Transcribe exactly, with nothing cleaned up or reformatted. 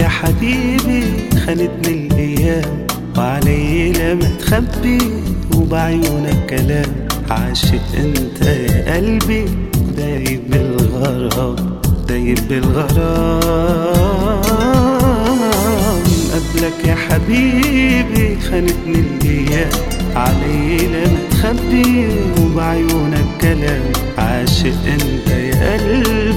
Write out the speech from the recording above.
حبيبي خانتني الايام، وعلي لما تخبي وبعيونك كلام. عاشق انت يا قلبي، دايب بالغرام دايب بالغرام. قبلك يا حبيبي خانتني الايام، علي لما تخبي وبعيونك كلام. عاشق انت يا قلبي